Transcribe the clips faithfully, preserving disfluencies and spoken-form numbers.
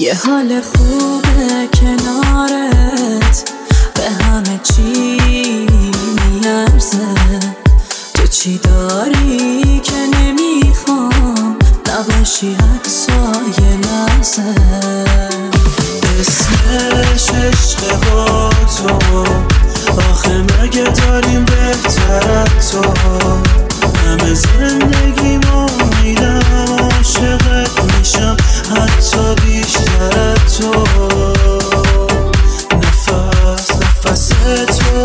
یه حال خوبه کنارت، به همه چی میارزه. تو چی داری که نمیخوام نباشی حتی یه لحظه. اسمش عشق با تو، آخه مگه داریم بهتر از تو؟ همه زندگیمو میدم، عاشقت میشم حتی بیشتر از تو. نفس نفس تو،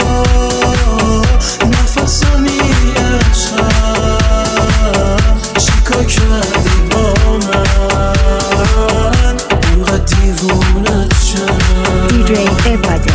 نفسمی عشقم، چیکار کردی با من اینقدر دیوونت شدم؟ دی جی عباده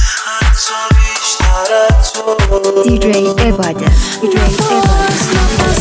دی جی عباده دی جی عباده